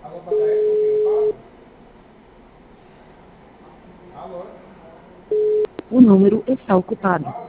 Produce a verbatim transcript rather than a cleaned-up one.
Alô, padaria, com quem eu falo? Alô? O número está ocupado.